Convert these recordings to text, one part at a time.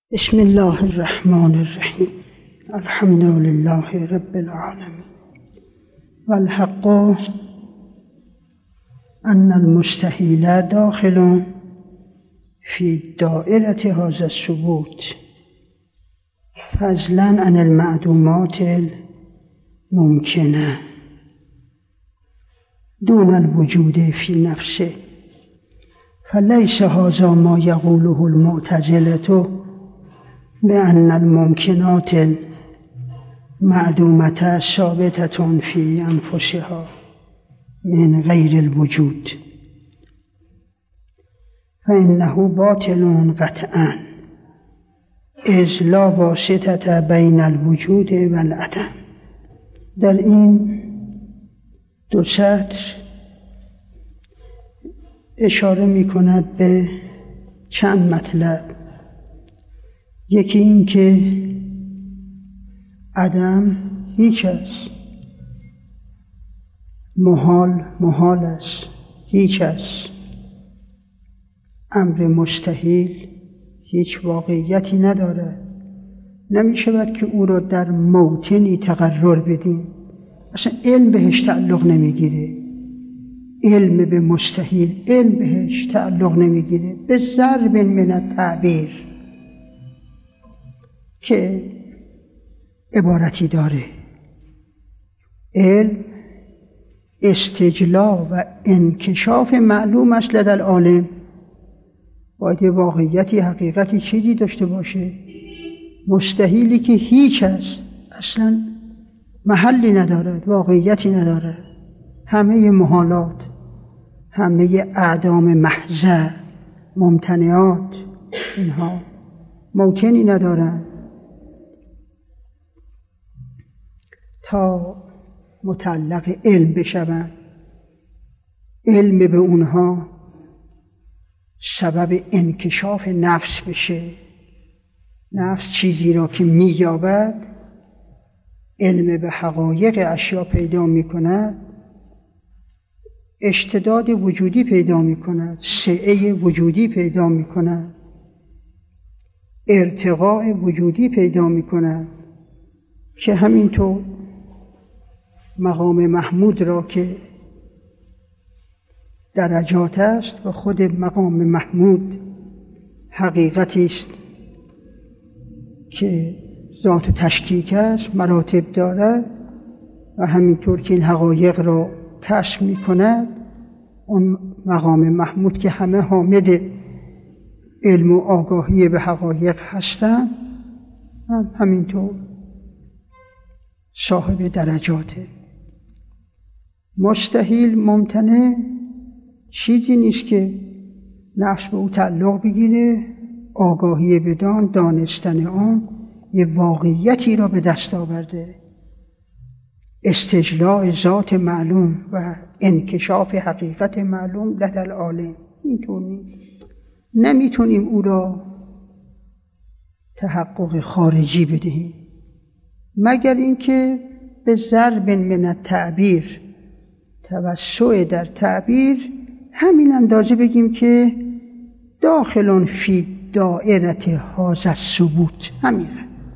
بسم الله الرحمن الرحیم. الحمد لله رب العالمین والحق ان المستحیل داخل فی دائرة هذا الثبوت فضلا عن المعدومات الممکنة دون الوجود فی نفسه، فلیس هذا ما یقوله المعتزلة بأن الممکنات المعدومة ثابتة في أنفسها من غير الوجود، فإنه باطل قطعا، إذ لا واسطة بين الوجود والعدم. در این دو سطر اشاره می کند به چند مطلب. یکی این که عدم هیچ است، محال است، هیچ است. امر مستحیل هیچ واقعیتی ندارد، نمی شود که او را در موطنی تقرر بدیم. اصلا علم بهش تعلق نمیگیره، علم به مستحیل علم بهش تعلق نمیگیره. به ضرب من التعبیر که عبارتی داره: علم استجلا و انکشاف معلوم است لدى العالم. باید واقعیتی، حقیقتی، چیزی داشته باشه. مستحیلی که هیچ است، اصلا محلی ندارد، واقعیتی ندارد. همه محالات، همه اعدام محضه، ممتنعات، اینها موطنی ندارند تا متعلق علم بشوند. علم به اونها سبب انکشاف نفس بشه. نفس چیزی را که می‌یابد، علم به حقایق اشیا پیدا می‌کند، اشتداد وجودی پیدا می‌کند، سعه وجودی پیدا می‌کند، ارتقاء وجودی پیدا می‌کند، که همینطور مقام محمود را که درجات است و خود مقام محمود حقیقتی است که ذات و تشکیک است، مراتب دارد، و همینطور که این حقایق را کشف می کند، اون مقام محمود که همه حامد علم و آگاهی به حقایق هستند، همینطور صاحب درجاته. مستحیل، ممتنع چیزی نیست که نفس به او تعلق بگیره، آگاهی بدان، دانستن آن، یه واقعیتی را به دست آورده. استجلاء ذات معلوم و انکشاف حقیقت معلوم لدى العالم. اینطور نیست. نمیتونیم او را تحقق خارجی بدهیم مگر اینکه به ضرب من التعبیر، توسع در تعبیر، همین اندازه بگیم که داخلون فی دائرة هذا الثبوت. همین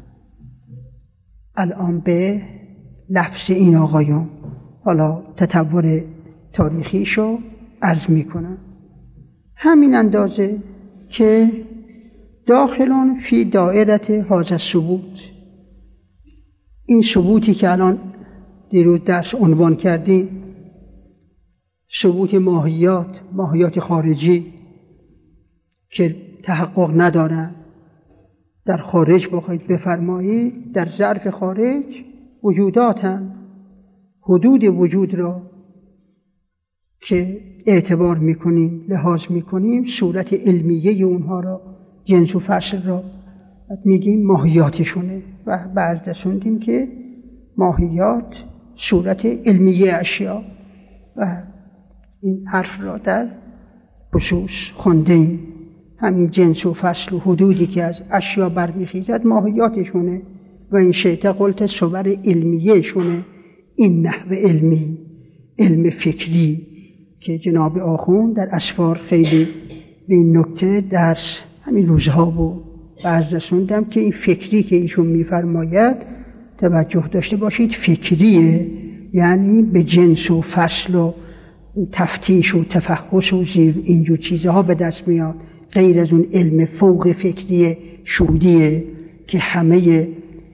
الان به لفظ این آقایون، حالا تطور تاریخیشو عرض میکنم، همین اندازه که داخلون فی دائرة هذا الثبوت. این ثبوتی که الان دیروز درس عنوان کردیم، ثبوت ماهیات خارجی که تحقق ندارن، در خارج بخواید بفرمایید، در ظرف خارج وجودات هم حدود وجود را که اعتبار میکنیم، لحاظ میکنیم، صورت علمیه اونها را، جنس و فصل را میگیم ماهیاتشونه، و برداشتیم که ماهیات صورت علمیه اشیا، و این حرف را در خصوص خوندیم. همین جنس و فصل و حدودی که از اشیا برمیخیزد ماهیاتشونه، و این شیطه قلت صور علمیه شونه. این نحو علمی، علم فکری که جناب آخوند در اسفار خیلی به این نکته درس همین روزها بود بعد رسوندم که این فکری که ایشون میفرماید توجه داشته باشید فکریه، یعنی به جنس و فصل و تفتیش و تفحص و اینجور چیزها به دست میاد، غیر از اون علم فوق فکری شهودیه که همه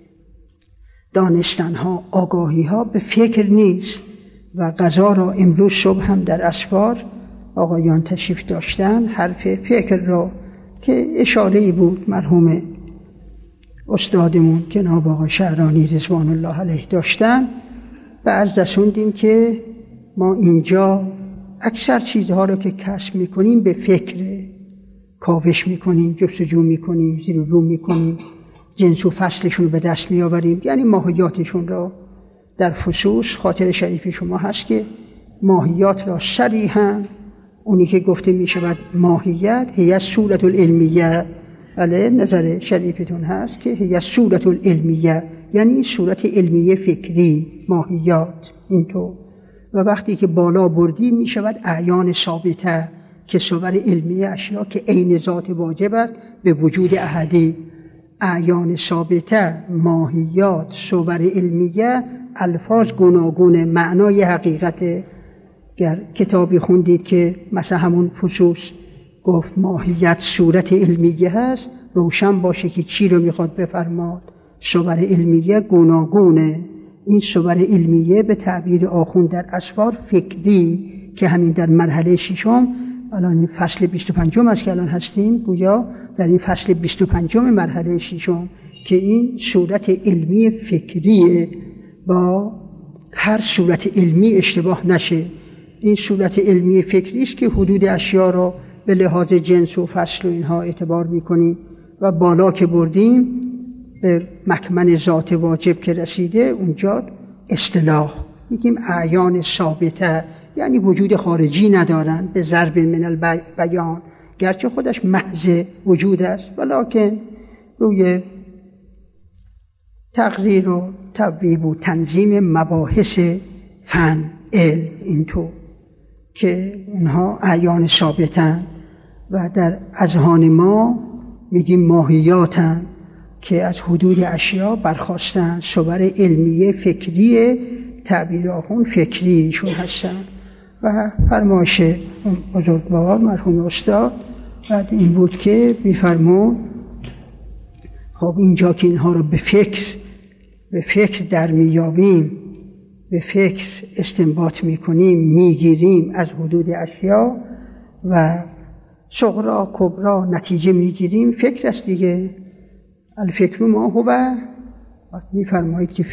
دانستنها آگاهیها به فکر نیست. و قضا را امروز صبح هم در اسفار آقایان تشریف داشتن، حرف فکر را که اشاره‌ای بود مرحوم استادمون جناب آقای شعرانی رضوان الله علیه داشتن، بعد رسوندیم که ما اینجا اکثر چیزها رو که کسب میکنیم به فکر، کاوش میکنیم، جستجو میکنیم، زیر و رو میکنیم، جنس و فصلشون رو به دست میآوریم، یعنی ماهیاتشون را. در فصوص خاطر شریف شما هست که ماهیات را صریحاً اونی که گفته می شود ماهیت هی صورت العلمیه، علیه نظر شریفتون هست که هی صورت العلمیه، یعنی صورت علمیه فکری ماهیات اینطور. و وقتی که بالا بردی می شود اعیان ثابته که صور علمیه اشیا که عین ذات واجب است به وجود احدی. اعیان ثابته، ماهیات، صور علمیه الفاظ گوناگون معنای حقیقت. گر کتابی خوندید که مثلا همون فصوص گفت ماهیت صورت علمیه هست، روشن باشه که چی رو میخواد بفرماد. صور علمیه گوناگونه. این صور علمیه به تعبیر آخوند در اسفار فکری که همین در مرحله ششم، الان این فصل 25 است که الان هستیم، گویا در این فصل 25 مرحله ششم که این صورت علمی فکریه، با هر صورت علمی اشتباه نشه. این صورت علمی فکری است که حدود اشیا را به لحاظ جنس و فصل و اینها اعتبار میکنیم و بالا که بردیم به مکمن ذات واجب که رسیده، اونجا اصطلاح میگیم اعیان ثابته، یعنی وجود خارجی ندارن به ضرب من البیان، گرچه خودش محض وجود است ولکن روی تقریر و تبویب و تنظیم مباحث فن علم اینطور که اونها اعیان ثابتن و در اذهان ما میگیم ماهیاتن که از حدود اشیا برخواستن. صور علمیه فکریه، تعبیر آخوند فکریشون هستن. و فرمایش بزرگوار مرحوم استاد بعد این بود که میفرمون خب اینجا که اینها رو به فکر در میابیم، به فکر استنباط میکنیم، میگیریم از حدود اشیا و صغرا کبرا نتیجه میگیریم، فکر است دیگه. الفکر ما هو، میفرمایید که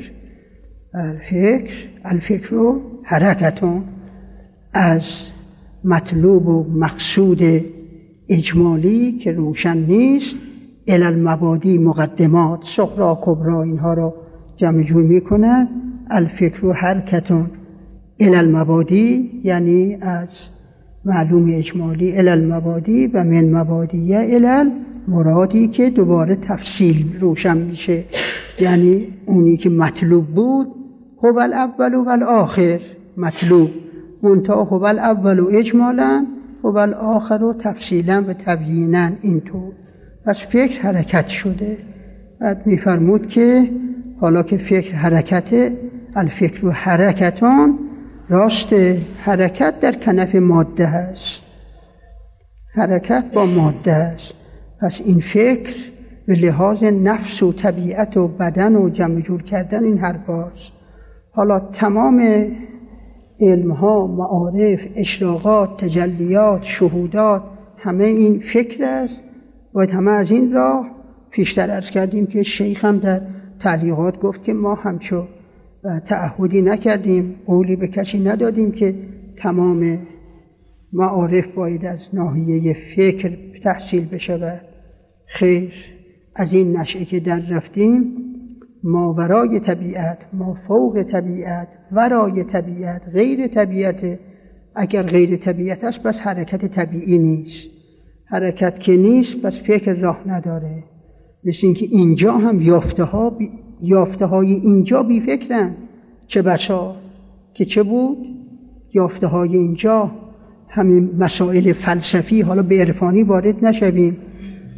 الفکر حرکتون از مطلوب و مقصود اجمالی که روشن نیست، الی المبادی مقدمات، صغرا کبرا اینها رو جمع جور میکنه. الفکر حرکتون الی المبادی یعنی از معلوم اجمالی الی المبادی و من مبادیه الی مرادی که دوباره تفصیل روشن میشه، یعنی اونی که مطلوب بود هو الاول و الاخر، مطلوب منتها هو الاول و اجمالا هو الاخر و تفصیلا و تبیینا اینطور. پس فکر حرکت شده. بعد میفرمود که حالا که فکر حرکت، الفکر و حرکتان، راست حرکت در کنف ماده هست، حرکت با ماده هست. پس این فکر به لحاظ نفس و طبیعت و بدن و جمع جور کردن این حرفاست. حالا تمام علمها، معارف، اشراقات، تجلیات، شهودات، همه این فکر است. باید همه از این راه پیشتر عرض کردیم که شیخ هم در تعلیقات گفت که ما همچو تعهدی نکردیم، قولی به کسی ندادیم که تمام معارف باید از ناحیه فکر تحصیل بشه. خیر، از این نشأه که در رفتیم، ما ورای طبیعت، ما فوق طبیعت، ورای طبیعت، غیر طبیعت. اگر غیر طبیعت است بس حرکت طبیعی نیست، حرکت که نیست بس فکر راه نداره. مثل اینکه اینجا هم یافته های اینجا بی فکرن، چه بسا که چه بود یافته های اینجا همین مسائل فلسفی. حالا به عرفانی وارد نشویم،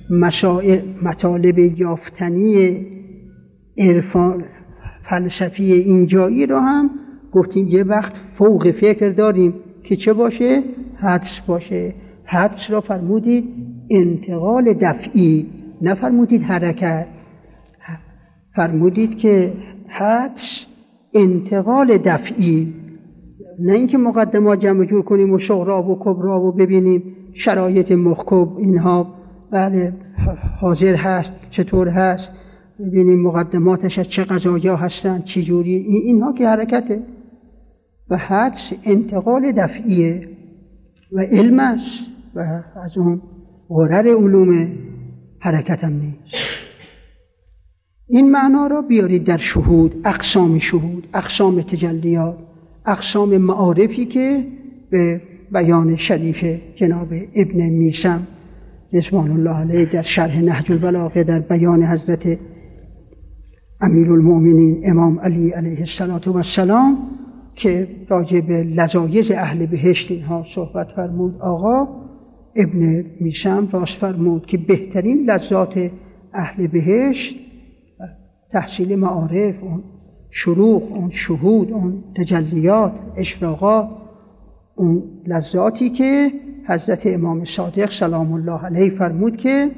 مطالب یافتنی عرفان فلسفی اینجایی رو هم گفتیم یه وقت فوق فکر داریم که چه باشه؟ حدس باشه. حدس را فرمودید انتقال دفعی، نفرمودید حرکت. فرمودید که حدس انتقال دفعی، نه اینکه مقدمات جمع جور کنیم و صغرا و کبرا و ببینیم شرایط مخکوب اینها بله حاضر هست چطور هست، ببینیم مقدماتش از چه قضایا هستن چی جوری، اینها که حرکته. و حدس انتقال دفعیه و علم است و از اون غرر علوم حرکت هم نیست. این معنا را بیارید در شهود، اقسام تجلیات، اقسام معارفی که به بیان شریف جناب ابن میثم رضوان الله علیه در شرح نهج البلاغه در بیان حضرت امیرالمؤمنین امام علی علیه السلام که راجع به لذایذ اهل بهشت اینها صحبت فرمود. آقا ابن میثم راست فرمود که بهترین لذات اهل بهشت تحصیل معارف، اون شروق، اون شهود، اون تجلیات، اشراقات، اون لذاتی که حضرت امام صادق سلام الله علیه فرمود که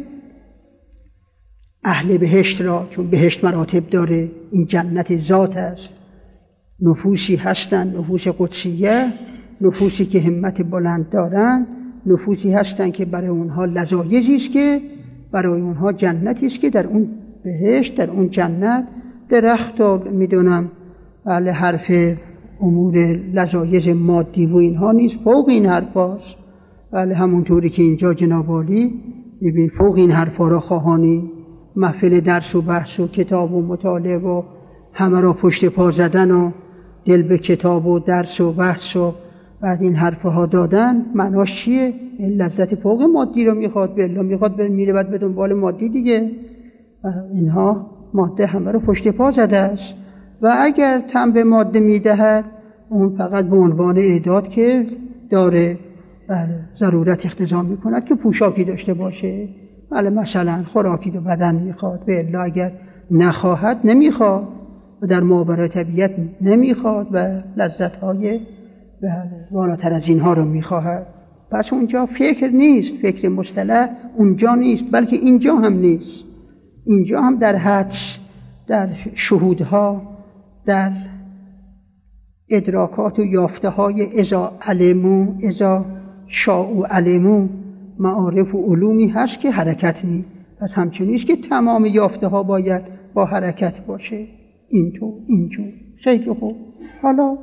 اهل بهشت را، چون بهشت مراتب داره، این جنت ذات است، نفوسی هستند، نفوس قدسیه، نفوسی که همت بلند دارند، نفوسی هستند که برای اونها لذایذی است که برای اونها جنتی است که در اون بهشت، در اون جنت درخت و میدونم بله حرف امور لذایذ مادی و اینها نیست، فوق این حرفاست. بله همونطوری که اینجا جناب عالی ببین فوق این حرفا را خواهانی، محفل درس و بحث و کتاب و مطالعه و همه را پشت پا زدن و دل به کتاب و درس و بحث و بعد این حرفها دادن، معناش چیه؟ این لذت فوق مادی رو میخواد، بالله میخواد میره بعد به دنبال مادی دیگه. اینها ماده همه رو پشت پا زده است و اگر تن به ماده میدهد اون فقط به عنوان اعداد که داره ضرورت اقتضا میکند که پوشاکی داشته باشه، بله مثلا خوراکی دو بدن میخواد، بالله اگر نخواهد نمیخواد و در ماورای طبیعت نمیخواد و لذت‌های بالاتر از اینها رو میخواهد. پس اونجا فکر نیست، فکر مصطلح اونجا نیست، بلکه اینجا هم نیست. اینجا هم در حدس، در شهودها، در ادراکات و یافته‌های اذا علمو اذا شاء علمو معارف و علومی هست که حرکت نیست. پس همچنین است که تمام یافته‌ها باید با حرکت باشه. اینجور خیلی خوب. حالا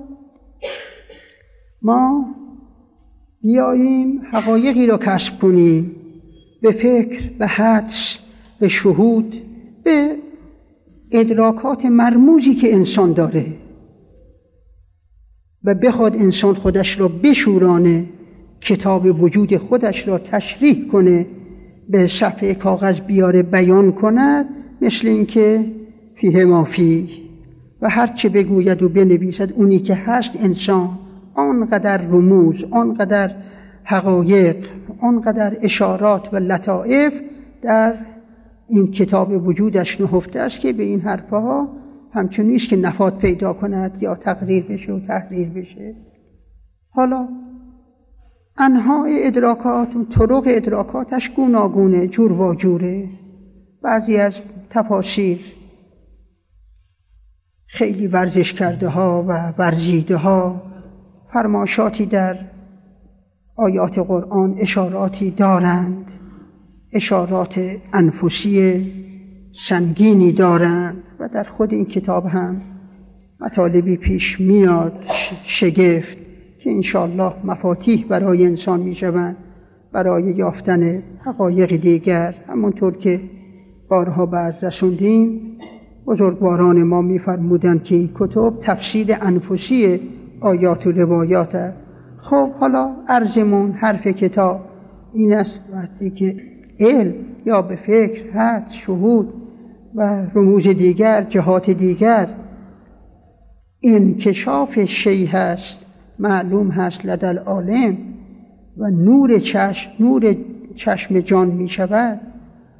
ما بیاییم حقایقی را کسب کنیم به فکر، به حدس، به شهود، به ادراکات مرموزی که انسان داره و بخواد انسان خودش را بشورانه، کتاب وجود خودش را تشریح کنه، به صفحه کاغذ بیاره بیان کند، مثل اینکه فیه ما فیه و هر چه بگوید و بنویسد اونی که هست انسان، آنقدر رموز، آنقدر حقایق، آنقدر اشارات و لطائف در این کتاب وجودش نهفته است که به این حرفها همچنین است که نفاذ پیدا کند یا تقریر بشه و تحریر بشه. حالا انواع ادراکات و طرق ادراکاتش گوناگونه، جور و جوره. بعضی از تفاسیر خیلی ورزش کرده ها و ورزیده ها فرماشاتی در آیات قرآن اشاراتی دارند، اشارات انفسی سنگینی دارند و در خود این کتاب هم مطالبی پیش میاد شگفت که انشاءالله مفاتیح برای انسان میشوند برای یافتن حقایق دیگر. همونطور که بارها برز رسوندیم بزرگواران ما میفرمودند که این کتب تفسیر انفسی آیات و روایات است. خب حالا عرضمون حرف کتاب این است وقتی که علم یا به فکر، حدس، شهود و رموز دیگر، جهات دیگر انکشاف شیء هست، معلوم هست لدل عالم و نور چشم جان می شود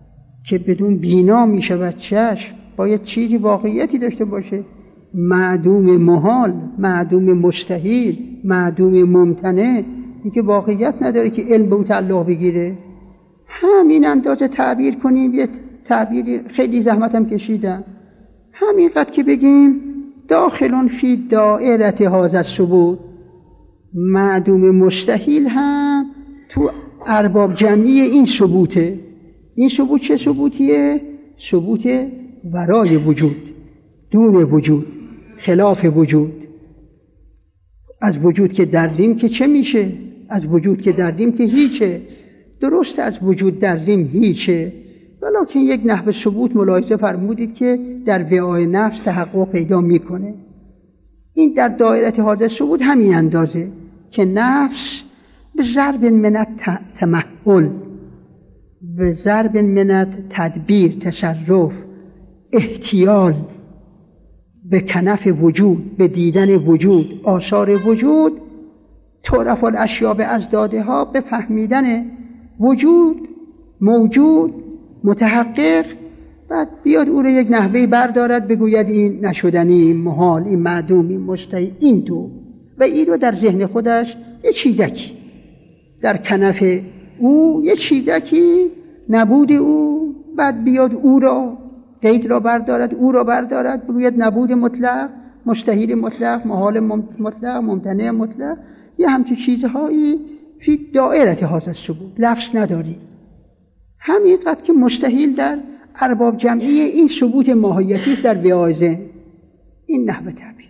که بدون بینا می شود چشم، باید چیزی واقعیتی داشته باشه. معدوم محال، معدوم مستحیل، معدوم ممتنع، این که واقعیت نداره که علم به او تعلق بگیره. همین اندازه تعبیر کنیم، یه تعبیر خیلی زحمتم کشیدم، همینقدر که بگیم داخلون فی دائره هذا الثبوت، معدوم مستحیل هم تو ارباب جمعی این ثبوته. این ثبوت چه ثبوتیه؟ ثبوت ورای وجود، دون وجود، خلاف وجود. از وجود که دردیم که چه میشه؟ از وجود که دردیم که هیچه. درست از وجود دردیم هیچه، ولیکن یک نحو ثبوت ملاحظه فرمودید که در وعای نفس تحقق پیدا میکنه. این در دایره هذا ثبوت همین اندازه که نفس به ضرب من التمهل، به ضرب من التدبیر، تصرف، احتیال به کنف وجود، به دیدن وجود، آثار وجود، تعرف الاشیاء بازدادها، به فهمیدن وجود، موجود، متحقق، بعد بیاد او رو یک نحوهی بردارد بگوید این نشدنی، این محال، این معدوم، این مستحیل، این تو، و این رو در ذهن خودش یه چیزکی در کنف او، یه چیزکی نبود او، بعد بیاد او را قید را بردارد، او را بردارد بگوید نبود مطلق، مستحیل مطلق، محال مطلق، ممتنع مطلق، یه همچین چیزهایی فی دائره هذا الثبوت. لفظ نداری، همینقدر که مستحیل در ارباب جمعی این ثبوت ماهیتی در وعای ذهن. این نحو تعبیر.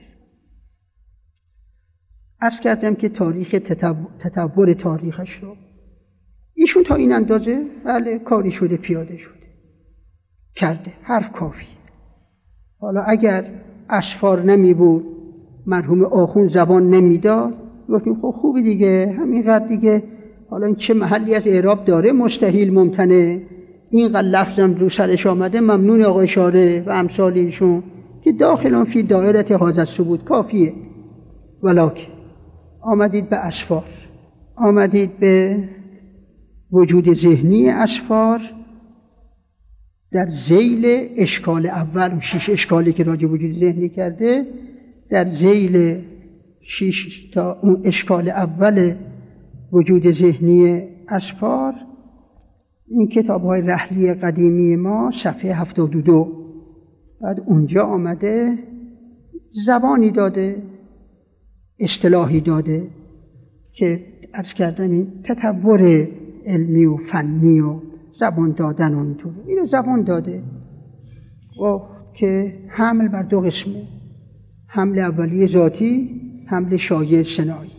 عرض کردم که تاریخ تطور تاریخش رو ایشون تا این اندازه بله کاری شده، پیاده شده، کرده، حرف کافی. حالا اگر اسفار نمی بود، مرحوم آخوند زبان نمیداد، گفتیم خب خوبی دیگه، همینقدر دیگه، حالا این چه محلی از اعراب داره؟ مستحیل، ممتنع، اینقدر لفظم رو سرش آمده، ممنون آقای شارع و امثال ایشون که داخلون فی دائره هذا الثبوت کافیه. ولکن آمدید به اسفار، آمدید به وجود ذهنی اسفار در ذیل اشکال اول، 6 اشکالی که راجع وجود ذهنی کرده، در ذیل 6 تا اون اشکال اول وجود ذهنی اسفار، این کتاب‌های رحلی قدیمی ما صفحه 72، بعد اونجا آمده زبانی داده، اصطلاحی داده که عرض کردم این تطور علمی و فنی و زبان دادن اونطور، اینو زبان داده و که حمل بر 2 قسمه، حمل اولیه ذاتی، حمل شایع صناعی.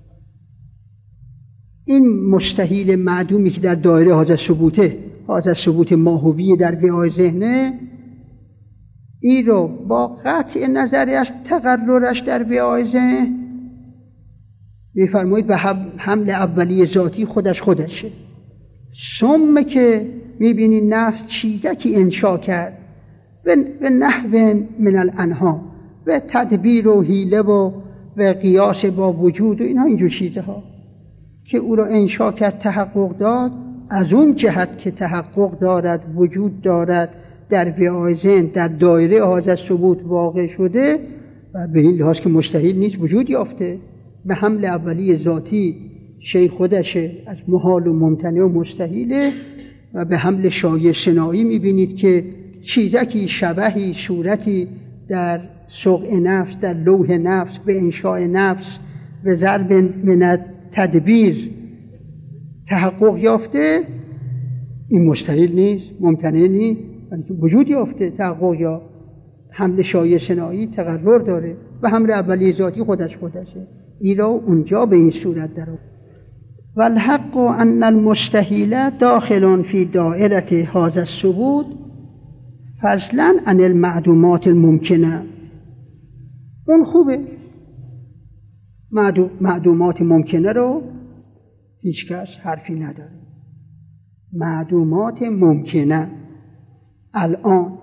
این مستحیل معدومی که در دایره هذا الثبوته، هذا الثبوت ماهوی در وعای ذهنه، این رو با قطع نظری از تقررش در وعای ذهن می‌فرمایید به حمل اولیه ذاتی خودشه. ثم که می‌بینی نفس چیزکی انشا کرد به نحو من الانها، به تدبیر و حیله و قیاس با وجود و اینها، اینجور چیزها که او را انشا کرد، تحقق داد، از اون جهت که تحقق دارد، وجود دارد، در وعای ذهن در دایره هذا الثبوت واقع شده و به این لحاظ که مستحیل نیست، وجود یافته. به حمل اولی ذاتی شی خودشه، از محال و ممتنع و مستحیله، و به حمل شایع صناعی میبینید که چیزکی، شبهی، صورتی در سقع نفس، در لوح نفس، به انشاء نفس، به ضرب من تدبیر تحقق یافته. این مستحیل نیست، ممتنع نیست، بلکه وجود یافته، تحقق یا حمل شایع صناعی تقرر داره و حمل اولی ذاتی خودشه. این را اونجا به این صورت در والحق ان المستحیل داخل فی دائره هذا الثبوت فضلا عن المعدومات الممکنه. اون خوبه، معدومات ممکنه رو هیچ کس حرفی نداره. معدومات ممکنه الان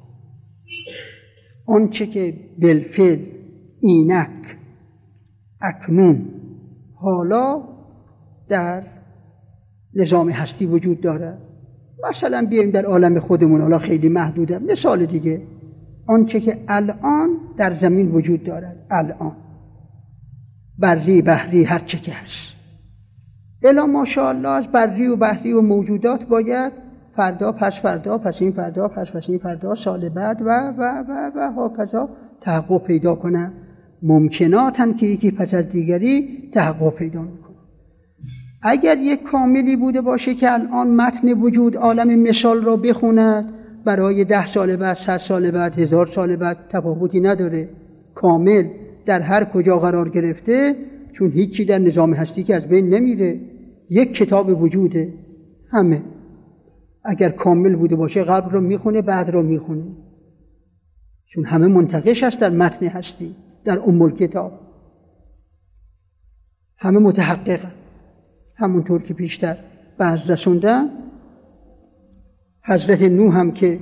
آنچه که بالفعل، اینک، اکنون، حالا در نظام هستی وجود داره، مثلا بیایم در عالم خودمون، حالا خیلی محدوده، مثال دیگه، آنچه که الان در زمین وجود دارد، الان بری بحری هر چه که هست، الا ماشاءالله از بری و بحری و موجودات باید فردا پس فردا پس این فردا پس این فردا سال بعد و هاکذا تحقق پیدا کنن. ممکناتن که یکی پس از دیگری تحقق پیدا میکنه. اگر یک کاملی بوده باشه که الان متن وجود عالم مثال را بخوند، برای 10 سال بعد، 100 سال بعد، 1000 سال بعد تفاوتی نداره، کامل در هر کجا قرار گرفته، چون هیچی در نظام هستی که از بین نمیره، یک کتاب وجوده، همه اگر کامل بوده باشه قبل رو میخونه بعد رو میخونه، چون همه منتقش هست در متن هستی، در کتاب همه متحققن. همونطور که پیشتر بعض رسوندن، حضرت نوح هم که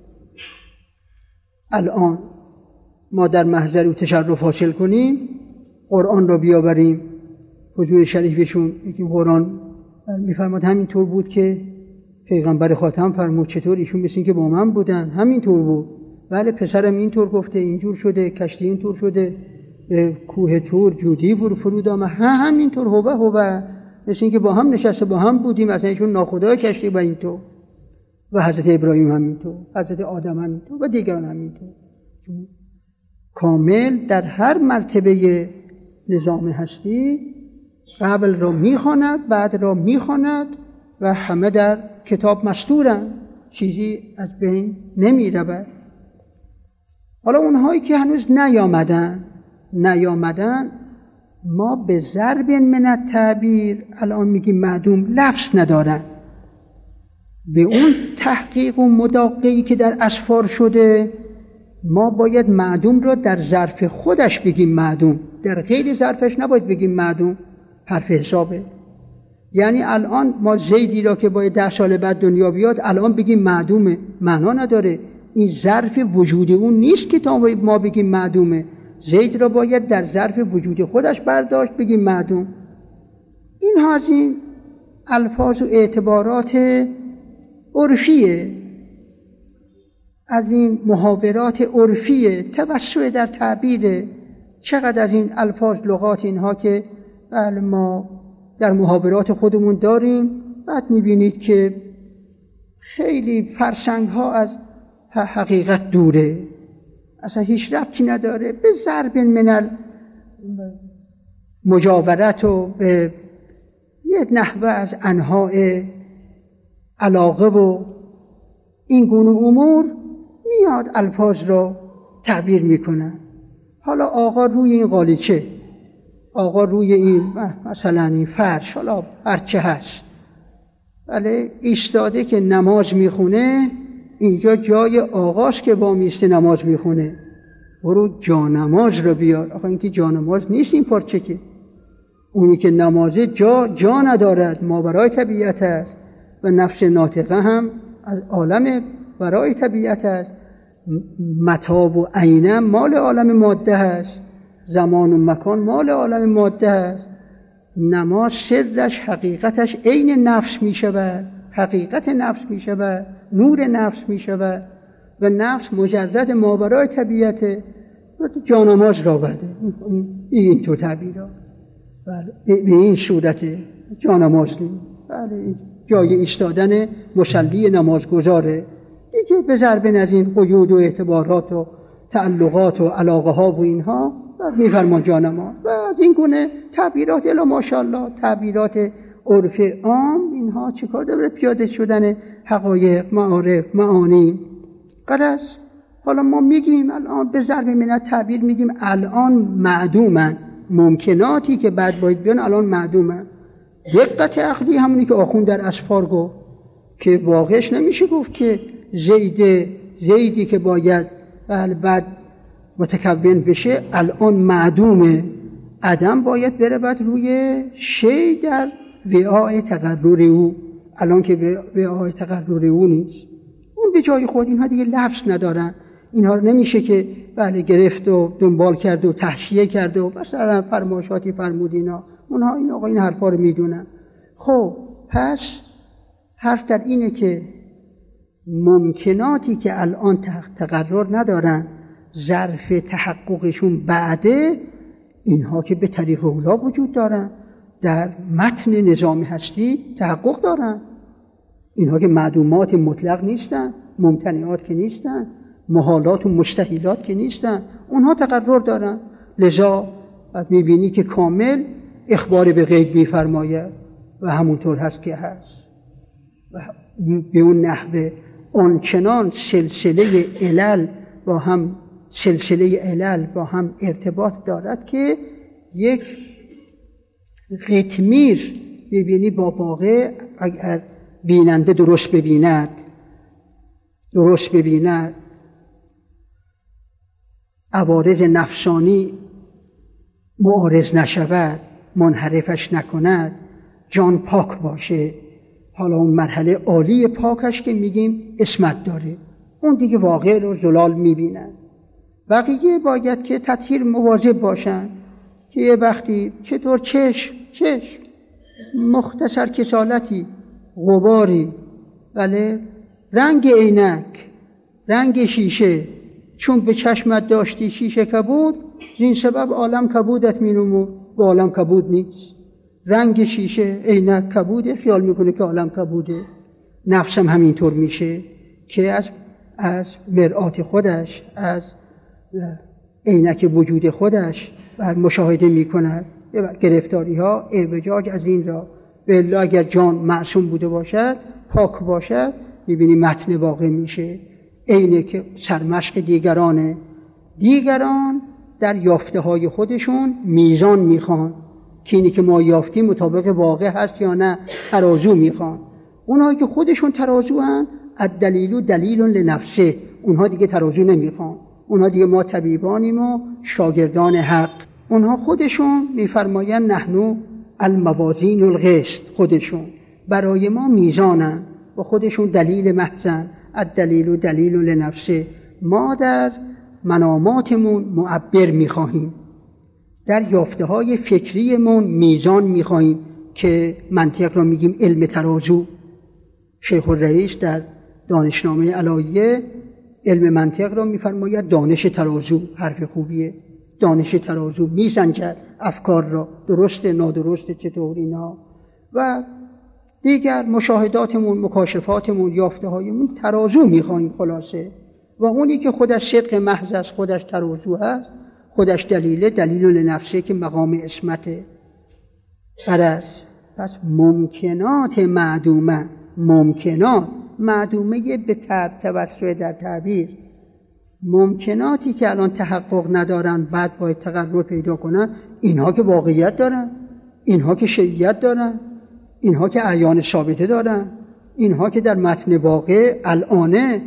الان ما در محضر او تشرف حاصل کنیم، قرآن را بیاوریم حضور شریفشون، یکی قرآن میفرماد همینطور بود که پیغمبر خاتم فرمود، چطور ایشون مثل که با من بودن، همینطور بود، بله پسرم اینطور گفته، اینجور شده، کشتی اینطور شده، کوه تور جودی فرود آمد، همینطور هوبه مثل این که با هم نشسته، با هم بودیم، اصلا ایشون ناخدای کشتی و اینطور، و حضرت ابراهیم همینطور، حضرت آدم همینطور و دیگران همینطور. کامل در هر مرتبه نظام هستی قبل را میخواند، بعد را میخواند و همه در کتاب مستورن، چیزی از بین نمی رود. حالا اونهایی که هنوز نیامدن ما به ضرب من التعبیر الان میگیم معدوم، لفظ ندارن، به اون تحقیق و مداقعی که در اسفار شده ما باید معدوم را در ظرف خودش بگیم معدوم، در غیر ظرفش نباید بگیم معدوم، حرف حسابه. یعنی الان ما زیدی را که باید 10 سال بعد دنیا بیاد الان بگیم معدومه، معنا نداره، این ظرف وجود اون نیست که تا ما بگیم معدومه. زید را باید در ظرف وجود خودش برداشت بگیم معدوم. این از این الفاظ و اعتبارات عرفیه، از این محاورات عرفیه، توسع در تعبیر. چقدر از این الفاظ لغات اینها که بله ما در محاورات خودمون داریم، بعد میبینید که خیلی فرسنگ ها از حقیقت دوره، اصلا هیچ ربطی نداره، به ضرب من مجاورت و به یک نحوه از انواع علاقه و این گونه امور میاد الفاظ را تعبیر میکنن. حالا آقا روی این قالیچه، آقا روی این مثلا این فرش، حالا هرچه هست، بله ایستاده که نماز میخونه، اینجا جای آقاست که با میسته نماز میخونه، برو جانماز رو بیار. آقا این که جانماز نیست این پارچه، که اونی که نمازه جا ندارد، ماورای طبیعت است، و نفس ناطقه هم از عالم برای طبیعت است. متاب و عینه مال عالم ماده هست، زمان و مکان مال عالم ماده هست. نماز سرش حقیقتش عین نفس می شود، حقیقت نفس می شود، نور نفس می شود، و نفس مجرد ماورای طبیعته. و جانماز را برده این تو تعبیر ها، به این صورت جانماز نیست، بله جای ایستادن مصلی نمازگزاره دیگه. به ضرب از این قیود و اعتبارات و تعلقات و علاقه ها و اینها میفرمان جانماز، و از این گونه تعبیرات الا ماشاءالله، تعبیرات عرف عام، اینها چیکار داره؟ پیاده شدن حقایق، معارف، معانی. غرض حالا ما میگیم الان به ضرب من تعبیر میگیم الان معدومن، ممکناتی که بعد باید بیان الان معدومن. دقت عقلی همونی که آخوند در اسفار گفت که واقعش نمیشه گفت که زیدی که باید بعد متکون بشه الان معدومه. عدم باید بره بعد روی شی در وعای تقرر او، الان که وعای تقرر او نیست، اون به جای خود. اینها دیگه لفظ ندارن، اینها رو نمیشه که بله گرفت و دنبال کرد و تحشیه کرد و مثلا فرمایشاتی فرمود اینا. اونها این آقا این حرفا رو میدونن. خب پس حرف در اینه که ممکناتی که الان تقرر ندارن ظرف تحققشون بعده، اینها که به طریق اولا وجود دارن، در متن نظام هستی تحقق دارن. اینها که معدومات مطلق نیستن، ممتنعات که نیستن، محالات و مستحیلات که نیستن، اونها تقرر دارن. لذا میبینی که کامل اخبار به غیب میفرماید و همونطور هست که هست و به اون نحوه آنچنان سلسله علل با هم ارتباط دارد که یک قطمیر میبینی با واقع اگر بیننده درست ببیند عوارض نفسانی معارض نشود، منحرفش نکند، جان پاک باشه. حالا اون مرحله عالی پاکش که میگیم اسمت داره، اون دیگه واقع رو زلال میبینن. بقیه باید که تطهیر مواظب باشن که یه وقتی چطور چشم مختصر کسالتی، غباری، بله، رنگ عینک، رنگ شیشه، چون به چشمت داشتی شیشه کبود، زین سبب عالم کبودت مینمود و عالم کبود نیست. رنگ شیشه عینک کبوده، خیال میکنه که عالم کبوده. نفسم همینطور میشه که از مرآت خودش، از عینک وجود خودش مشاهده میکند گرفتاری ها، اعوجاج از این را. به الا اگر جان معصوم بوده باشد، پاک باشد، میبینی متن واقع میشه. اینه که سرمشق دیگران در یافته های خودشون میزان میخوان که اینی که ما یافتیم مطابق واقع هست یا نه، ترازو میخوان. اونهایی که خودشون ترازو هن، الدلیل دلیل لنفسه، اونها دیگه ترازو نمیخوان. اونها دیگه ما طبیبانیم و شاگردان حق. اونها خودشون میفرماین نحنو الموازین القسط، خودشون برای ما میزانن و خودشون دلیل محضن. الدلیل دلیل لنفسه. ما در مناماتمون معبر میخواهیم، در یافته های فکریمون میزان میخواهیم که منطق را میگیم علم ترازو. شیخ الرئیس در دانشنامه علایه علم منطق را میفرماید دانش ترازو. حرف خوبیه. دانش ترازو میسنجد افکار را، درسته نادرسته چطور اینا. و دیگر مشاهداتمون، مکاشفاتمون، یافته هایمون ترازو میخواهیم خلاصه. و اونی که خودش صدق محض است، خودش ترازو هست، خودش دلیل لنفسه که مقام اسمته. پس ممکنات معدومه به توسط در تعبیر، ممکناتی که الان تحقق ندارن بعد باید تقرر پیدا کنن، اینها که واقعیت دارن، اینها که شیعیت دارن، اینها که اعیان ثابته دارن، اینها که در متن واقع الانه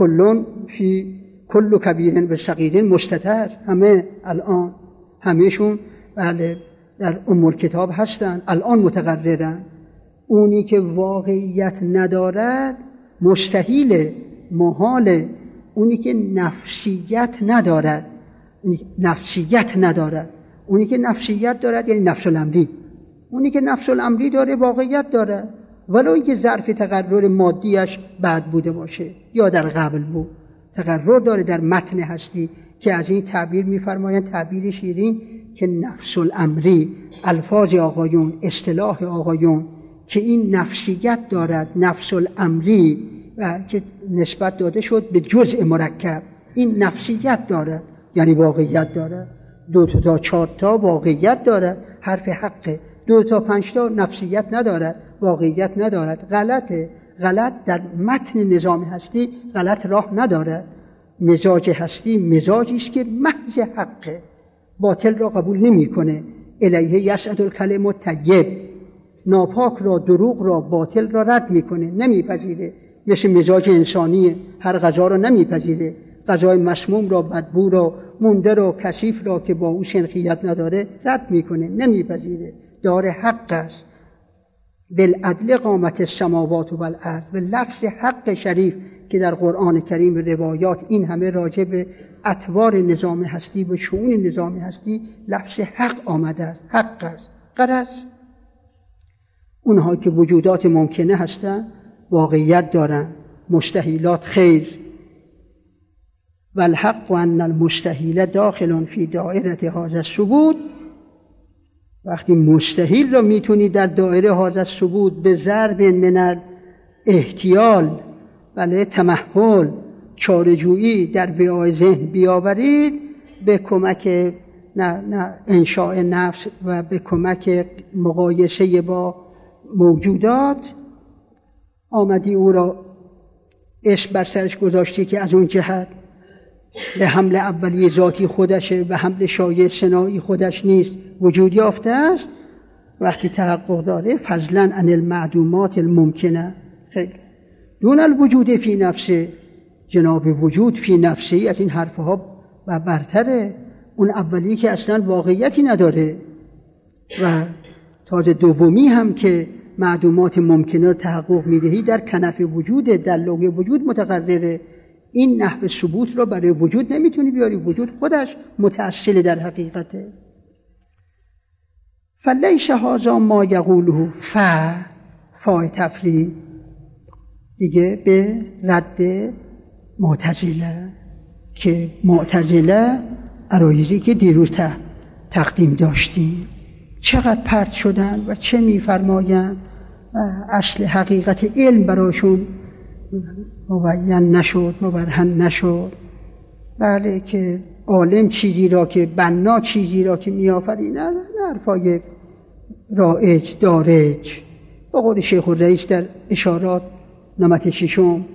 کل کبیر و صغیر مستتر، همه الان همهشون بله در کتاب هستن، الان متقررن. اونی که واقعیت ندارد مستحیل، محاله. اونی که نفسیت ندارد، اونی که نفسیت دارد یعنی نفس الامری. اونی که نفس الامری داره واقعیت داره، ولو اینکه ظرف تقرر مادیش بعد بوده باشه یا در قبل بود، تقرر داره در متن هستی که از این تعبیر میفرمایند، تعبیر شیرین، که نفس الامری، الفاظ آقایون، اصطلاح آقایون، که این نفسیت دارد، نفس الامری، و که نسبت داده شد به جزء مرکب، این نفسیت دارد یعنی واقعیت دارد. 2 تا 4 تا واقعیت دارد، حرف حقه. 2 تا 5 تا نفسیت ندارد، واقعیت ندارد. غلط در متن نظام هستی غلط راه ندارد. مزاج هستی مزاجی است که محض حقه، باطل را قبول نمیکنه. الیه یصعد الکلم الطیب، ناپاک را، دروغ را، باطل را رد میکنه، نمیپذیره. مثل مزاج انسانیه، هر غذا را نمیپذیره. غذای مسموم را، بدبو را، مونده را، کثیف را که با او سنخیت نداره رد میکنه، نمیپذیره. دار حق است. بالعدل قامت السماوات و الارض. به لفظ حق شریف که در قرآن کریم و روایات این همه راجع به اطوار نظام هستی و شؤون نظام هستی لفظ حق آمده است. حق است. غرض اونها که وجودات ممکنه هستند واقعیت دارن، مستحیلات خیر. والحق ان المستحیل داخل فی دایره هذا الثبوت. وقتی مستحیل رو میتونی در دایره هذا الثبوت به ضرب من احتیال تمهل چاره‌جویی در وعای ذهن بیاورید به کمک انشاء نفس و به کمک مقایسه با موجودات، آمدی او را اسم بر سرش گذاشتی که از اون جهت به حمل اولیه ذاتی خودشه، به حمل شایع صناعی خودش نیست، وجود یافته است. وقتی تحقق داره فضلا عن المعدومات الممکنه خیلی دون الوجود فی نفسه، جناب وجود فی نفسه از این حرفها و برتره. اون اولی که اصلا واقعیتی نداره و تازه دومی هم که معدومات ممکنه رو تحقق میدهی در کنف وجود، در لوح وجود متقرره. این نحو ثبوت رو برای وجود نمیتونی بیاری، وجود خودش متأصل در حقیقته. فلیس هذا ما یقوله فای تفرید دیگه به رد معتزله، که معتزله عرایزی که دیروز تقدیم داشتیم چقدر پرت شدن و چه میفرمایند، اصل حقیقت علم براشون مبین نشد، مبرهن نشد. بله که عالم چیزی را که بنا چیزی را که میآفریند، حرفای رایج دارج. به قول شیخ الرئیس در اشارات نمت ششم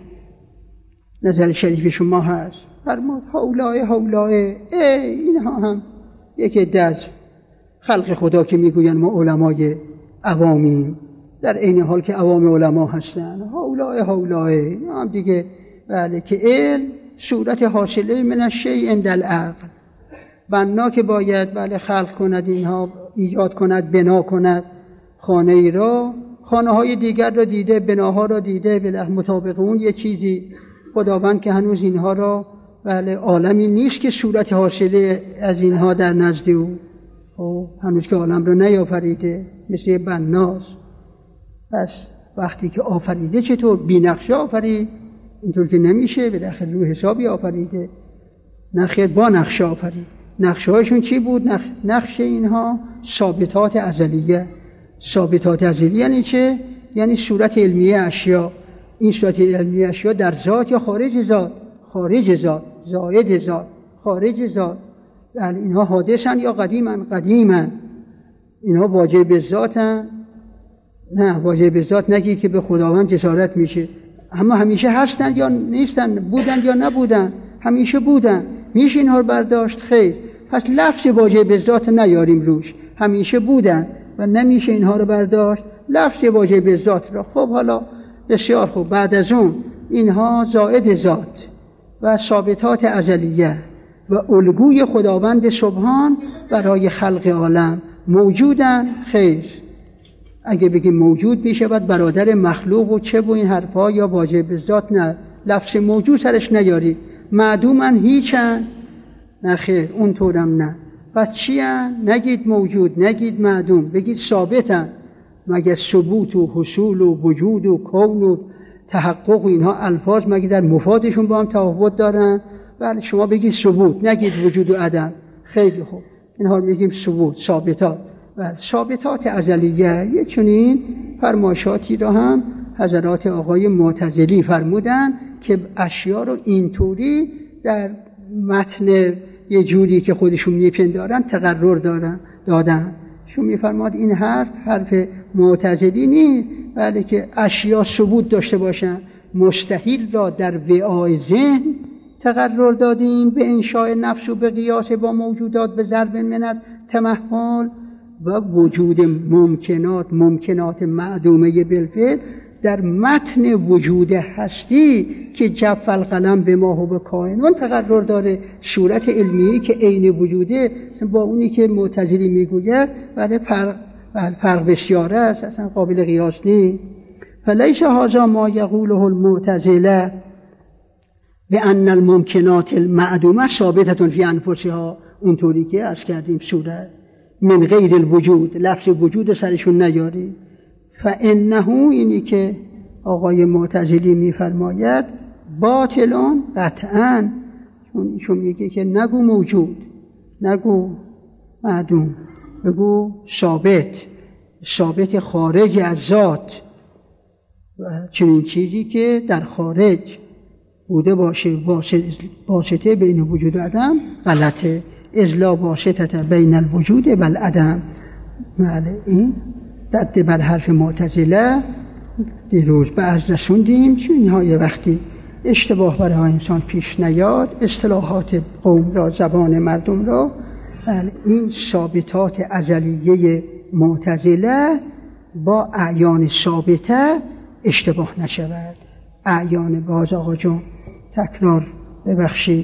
نظر شریف شما هست، فرمود هولای اینها هم یک دست خلق خدا که میگوین ما علمای عوامیم، در این حال که عوام علما هستن. هولای هم دیگه بله که علم صورت حاصله من الشیء عند العقل، بنا که باید بله خلق کند، اینها ایجاد کند، بنا کند خانه ای را، خانه های دیگر را دیده، بناها را دیده، بله مطابق اون یه چیزی. خداوند که هنوز اینها را بله عالمی نیست که صورت حاصله از اینها در نزد او هنوز که عالم را نیافریده، مثل بناست. پس وقتی که آفریده چطور بی نقشه آفرید؟ اینطور که نمیشه، بالاخره رو حسابی آفریده. نخیر با نقشه آفرید. نقشه هایشون چی بود؟ نقشه اینها ثابتات ازلیه. ثابتات ازلیه یعنی چه؟ یعنی صورت علمیه اشیا. این صورت علمیه اشیا در ذات یا خارج ذات؟ خارج ذات، زائد ذات، خارج ذات. یعنی اینها حادثن یا قدیمن؟ قدیمن. اینها واجب به ذاتن؟ نه، واجب به ذات نگید که به خداوند جسارت میشه. اما همیشه هستن یا نیستن، بودن یا نبودن، همیشه بودن. میشه اینها رو برداشت؟ خیر. پس لفظ واجب به ذات نیاریم روش، همیشه بودن و نمیشه اینها رو برداشت لفظ واجب به ذات را. خب حالا بسیار خوب، بعد از اون اینها زائد ذات و ثابتات ازلیه و الگوی خداوند سبحان برای خلق عالم موجودن. خیر، اگه بگیم موجود میشود برادر مخلوق و چه و این حرفا، یا واجب ذات نه، لفظ موجود سرش نیاری. معدومن هیچن؟ نه خیر، اون طورم نه. پس چی هن؟ نگید موجود، نگید معدوم، بگید ثابتن. مگه ثبوت و حصول و وجود و کون و تحقق و اینها الفاظ مگه در مفادشون با هم تفاوت دارن؟ بله شما بگید ثبوت، نگید وجود و عدم. خیلی خوب، اینها رو میگیم ثبوت، ثابتات. و ثابتات ازلیه یه چنین فرمایشاتی را هم حضرات آقای معتزلی فرمودن که اشیا رو اینطوری در متن یه جوری که خودشون میپندارن تقرر دادن. شما میفرماد این حرف معتزلی نیست، بله که اشیا ثبوت داشته باشن. مستحیل را در وعای ذهن تقرر دادیم به انشاء نفس و به قیاس با موجودات به ضرب من تمهل و وجود ممکنات معدومه بالفعل در متن وجود هستی که جف القلم به ما و به کائنون تقرر داره. صورت علمیه که عین وجوده با اونی که معتزلی میگوید ولی فرق بسیار است، اصلا قابل قیاس نیست. فلیس هذا ما یقوله المعتزله بان الممکنات المعدومه ثابته فی انفسها، اونطوری که عرض کردیم صورت من غیر الوجود، لفظ وجود سرشون نیاری. فانه اینی که آقای معتزلی میفرماید باطلون قطعاً، چون ایشون میگه که نگو موجود، نگو معدوم، بگو ثابت خارج از ذات، و چنین چیزی که در خارج بوده باشه واسطه بین وجود و عدم غلطه. اذ لا واسطه بین الوجود و العدم. این رد بر حرف معتزله دیروز بعض رسوندیم، چون اینها یه وقتی اشتباه برای انسان پیش نیاد، اصطلاحات قوم را، زبان مردم را، این ثابتات ازلیه معتزله با اعیان ثابته اشتباه نشود. اعیان، باز آقا جون تکرار ببخشید،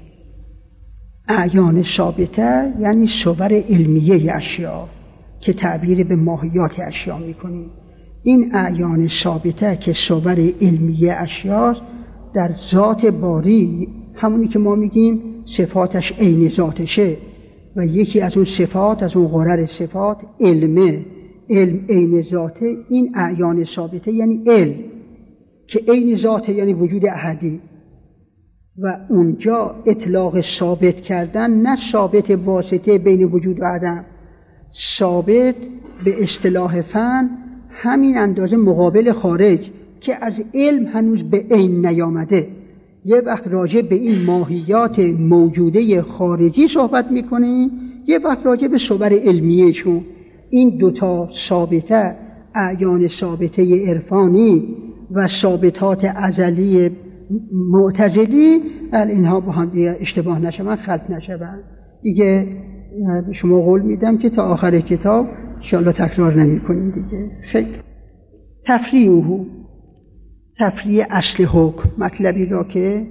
اعیان ثابته یعنی صور علمیه اشیا که تعبیر به ماهیات اشیا میکنیم. این اعیان ثابته که صور علمیه اشیا در ذات باری، همونی که ما میگیم صفاتش عین ذاتشه، و یکی از اون صفات، از اون غرر صفات علم عین ذاته. این اعیان ثابته یعنی علم که عین ذاته، یعنی وجود احدی، و اونجا اطلاق ثابت کردن، نه ثابت واسطه بین وجود و عدم، ثابت به اصطلاح فن همین اندازه مقابل خارج که از علم هنوز به عین نیامده. یه وقت راجع به این ماهیات موجوده خارجی صحبت میکنیم، یه وقت راجع به صور علمیهشون. این دوتا ثابته، اعیان ثابته عرفانی و ثابتات ازلی معتزلی، اینها با هم دیگه اشتباه نشون، خلط نشون. دیگه به شما قول میدم که تا آخر کتاب انشاءالله تکرار نمی کنیم دیگه. خیلی تفریع اصل حکم، مطلبی را که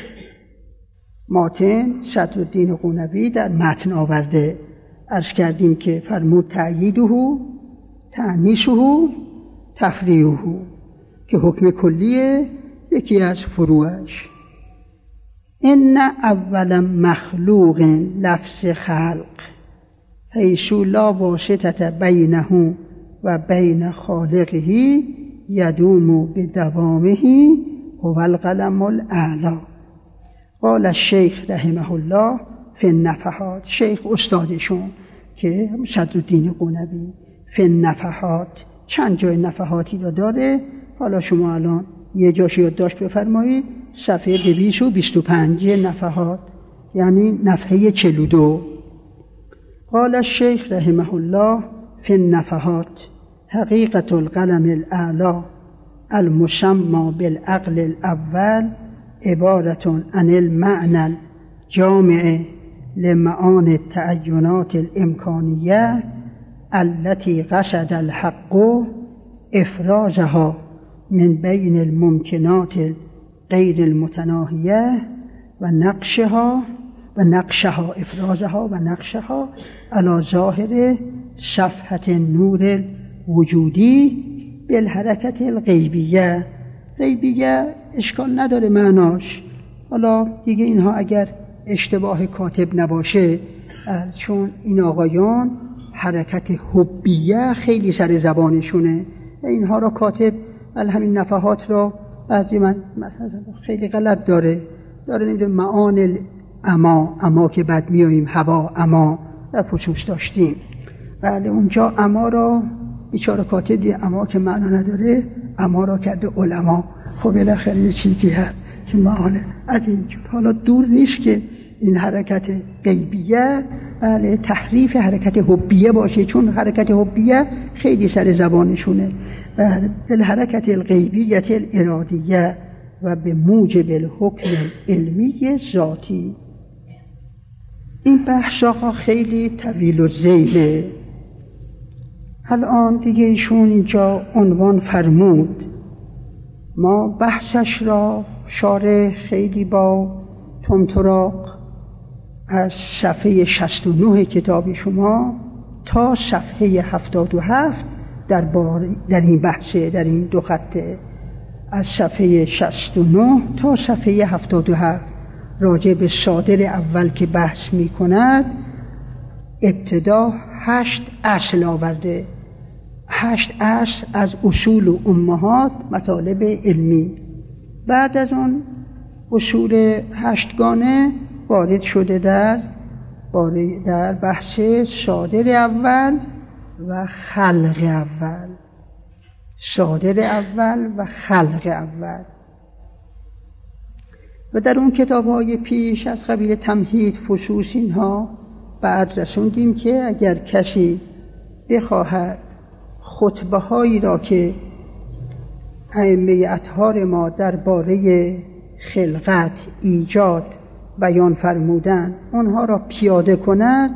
ماتن صدرالدین قونوی در متن آورده. عرض کردیم که فرمود تأییده، تأنیسه، تفریعه، که حکم کلیه یکی از فروعش. ان اول مخلوق لفظ خلق حیث لا واسطه بینه و بین خالقه یدوم بدوامه هو القلم الاعلی. قال الشیخ رحمه الله فی النفحات، شیخ استادشون که صدرالدین قونوی، فی النفحات، چند جای نفحاتی را داره. حالا شما الان یه جاش یادداشت بفرمایید، صفحه 225 نفحات، یعنی نفحه 42. قال الشیخ رحمه الله فی النفحات حقیقت القلم الاعلی المسمى بالعقل الاول عبارة عن المعنى الجامع لمعاني التعینات الامکانیه التي قصد الحق افرازها من بین الممکنات غیر المتناهیه و نقشها افرازها و نقشها علی ظاهر صفحة نور وجودی بالحرکت الغیبیه. غیبیه اشکال نداره معناش، حالا دیگه اینها اگر اشتباه کاتب نباشه، چون این آقایان حرکت حبیه خیلی سر زبانشونه، اینها را کاتب همین نفحات را بعضی من مثلا خیلی غلط داره نمیدونم معان اما که بعد میاییم هوا اما در فصوص داشتیم، بله اونجا اما را بیچاره کاتب دیگه اما که معنا نداره اما را کرده علما. خب بالاخره یه چیزی هست که معانه از اینجور. حالا دور نیست که این حرکت غیبیه بله تحریف حرکت حبیه باشه، چون حرکت حبیه خیلی سر زبانشونه. بله الحرکت الغیبیه الارادیه و به موجب الحکم علمی ذاتی. این بحث آقا خیلی طویل و ذیله. الان دیگه ایشون اینجا عنوان فرمود، ما بحثش را شارح خیلی با طمطراق از صفحه 69 کتاب شما تا صفحه 77 در این بحثه، در این دو خطه، از صفحه 69 تا صفحه 77 راجع به صادر اول که بحث می کند ابتدا 8 اصل آورده. 8 اصل از اصول و امهات مطالب علمی. بعد از اون اصول 8 گانه وارد شده در بحث صادر اول و خلق اول. صادر اول و خلق اول. و در اون کتاب‌های پیش از قبیل تمهید، فصوص، اینها بعد رسوندیم که اگر کسی بخواهد خطبه هایی را که ائمه اطهار ما درباره خلقت، ایجاد بیان فرمودن اونها را پیاده کند،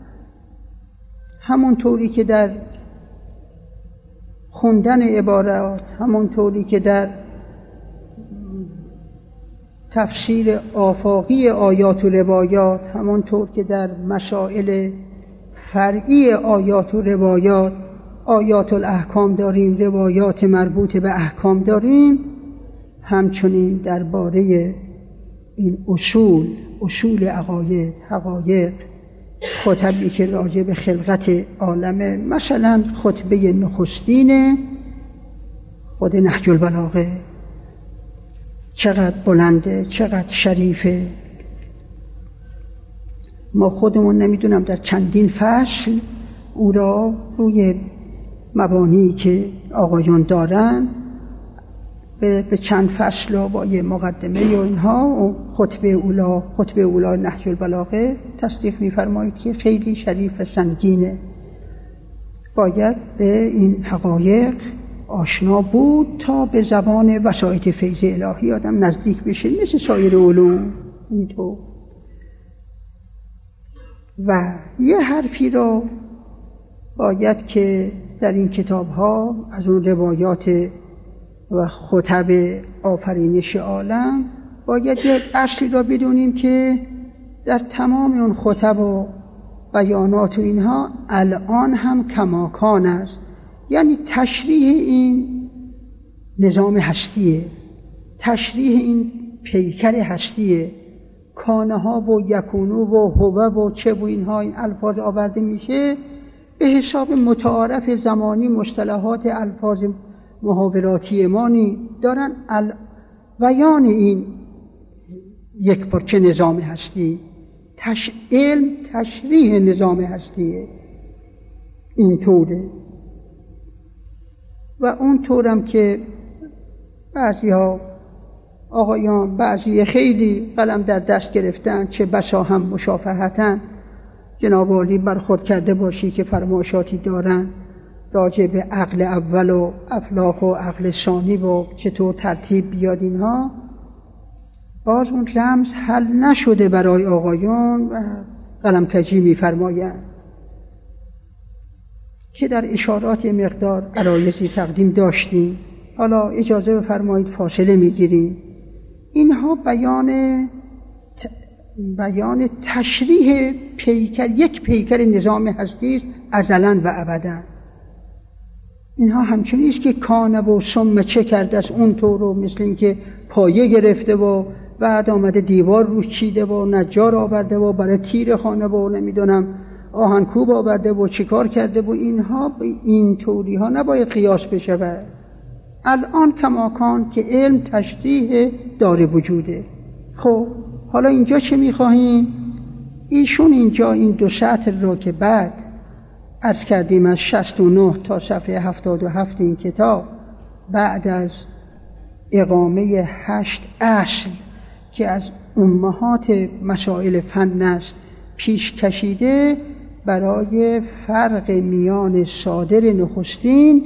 همونطوری که در خوندن عبارات، همونطوری که در تفسیر آفاقی آیات و روایات، همونطور که در مسائل فرعی آیات و روایات، آیات الاحکام داریم، روایات مربوط به احکام داریم، همچنین درباره این اصول عقاید، حقایق، خطبی که راجع به خلقت عالمه، مثلا خطبه نخستین خود نهج البلاغه چقدر بلنده، چقدر شریفه. ما خودمون نمیدونم در چندین فصل او را روی مبانی که آقایون دارن به چند فصل و با یه مقدمه و اینها و خطبه اولا نهج البلاغه تصدیق می‌فرمایید که خیلی شریف سنگینه. باید به این حقایق آشنا بود تا به زبان وسایط فیض الهی آدم نزدیک بشه، مثل سایر علوم اینطور. و یه حرفی رو باید که در این کتاب‌ها از اون روایات و خطب آفرینش عالم باید یک اصلی را بدونیم که در تمام اون خطب و بیانات و اینها الان هم کماکان است، یعنی تشریح این نظام هستیه، تشریح این پیکر هستیه، کانه ها و یکونو و هوه و چه و اینها، این الفاظ آورده میشه به حساب متعارف زمانی، مصطلحات الفاظ محاوراتی مانی دارن بیان این یک پارچه نظام هستی. علم تشریح نظام هستیه، اینطوره. و اونطورم که بعضی ها آقایان، بعضی خیلی قلم در دست گرفتن، چه بسا هم مشافهتن، جناب عالی برخورد کرده باشی که فرمایشاتی دارن راجع به عقل اول و افلاک و عقل ثانی و چطور ترتیب بیاد، اینها باز اون رمز حل نشده برای آقایان و قلم کجی می‌فرمایند که در اشارات مقدار عرایضی تقدیم داشتیم. حالا اجازه بفرمایید فاصله می‌گیریم. اینها بیان تشریح یک پیکر نظام هستی است ازلاً و ابداً. اینها همچنین است که کانه و ثم چه کرده است اونطور، و مثل این که پایه گرفته و بعد آمده دیوار روش چیده و نجار آورده و برای تیر خانه و نمیدونم آهنکوب آورده و چیکار کرده و اینها، این طوری ها نباید قیاس بشه. الان کماکان که علم تشریح داره وجوده. خب حالا اینجا چه میخواهیم؟ ایشون اینجا این 2 سطر رو که بعد عرض کردیم از 69 تا صفحه 77 این کتاب، بعد از اقامه 8 اصل که از امهات مسائل فن است پیش کشیده برای فرق میان صادر نخستین،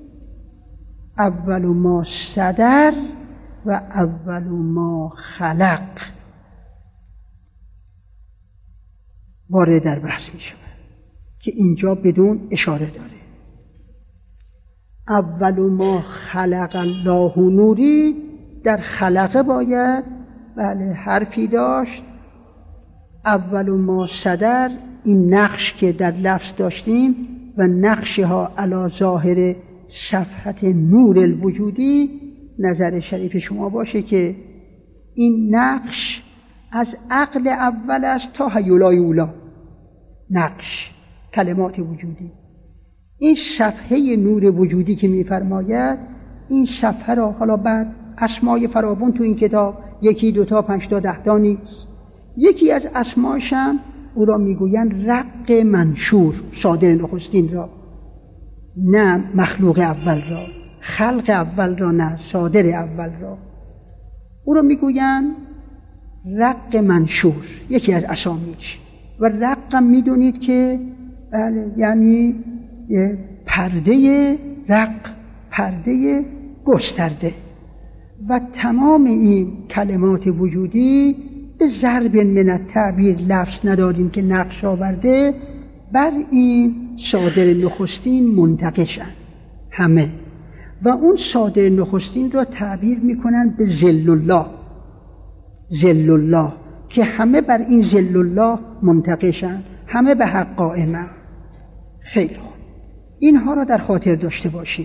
اول ما صدر و اول ما خلق، وارد در بحث می شود که اینجا بدون اشاره داره. اول ما خلق الله نوری، در خلقه باید بله حرفی داشت. اول ما صدر، این نقش که در لفظ داشتیم و نقشها علی ظاهر صفحت نور الوجودی، نظر شریف شما باشه که این نقش از عقل اول است تا هیولای اولا. نقش کلمات وجودی این صفحه نور وجودی که میفرماید، این صفحه را حالا بعد اسمای فراوان تو این کتاب، 1 2 تا 5 تا 10 تا نیست، یکی از اسماش هم او را میگویند رق منشور، صادر نخستین را، نه مخلوق اول را، خلق اول را نه، صادر اول را، او را میگویند رق منشور، یکی از اسامیش. و رق میدونید که بله یعنی پرده رق، پرده گسترده. و تمام این کلمات وجودی به ضرب من التعبیر لفظ نداریم که نقش آورده، بر این صادر نخستین منتقشن همه، و اون صادر نخستین را تعبیر میکنن به ظل الله، ظل الله، که همه بر این ظل الله منتقشن، همه به حق قائمن. خیلی خوب، اینها را در خاطر داشته باشیم.